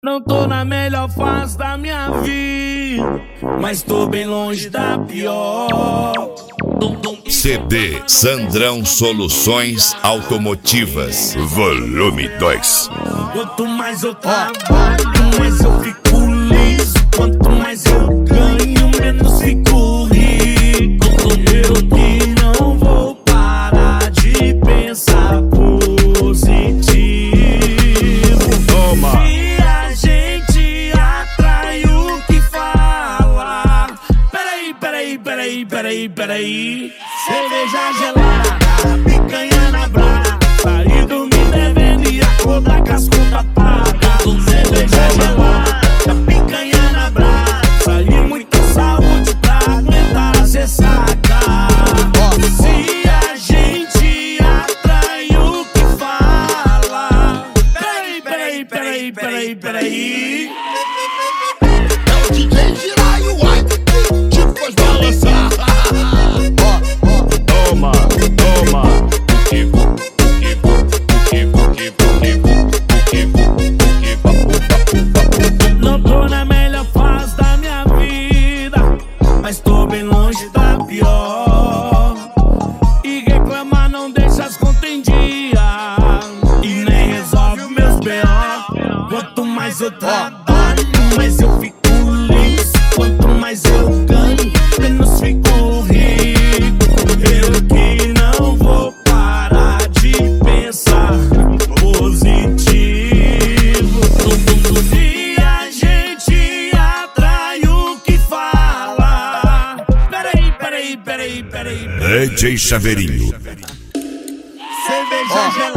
Não tô na melhor fase da minha vida, mas tô bem longe da pior. CD Sandrão Soluções Automotivas, volume 2. Quanto mais eu trabalho, mais eu fico liso. Quanto mais eu ganho, menos fico rico. Eu que não vou parar de pensar positivo. Toma! Se a gente atrai o que fala. Peraí. Cerveja gelada, picanha na brasa. Sair dormir devendo e acordar com as contas pagas. Cerveja gelada, picanha na brasa. Sair muita saúde pra aguentar as ressacas. Se a gente atrai o que fala. Peraí. É o DJ girar e o hype te faz balançar. Toma! Não tô na melhor fase da minha vida, mas tô bem longe da pior. E reclamar não deixa as contas em dia, e nem resolve os meus B.O. Quanto mais eu trabalho, mais eu fico liso. Quanto mais eu ganho, menos fico rico. Eu que não vou parar de pensar positivo. Se a gente atrai o que fala. Peraí. DJ Chaveirinho. Cerveja gelada.